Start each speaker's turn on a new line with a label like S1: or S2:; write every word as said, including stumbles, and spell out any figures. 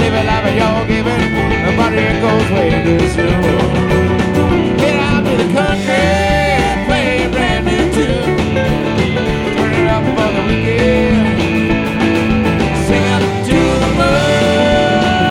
S1: live a life of your giving, but it goes way too soon.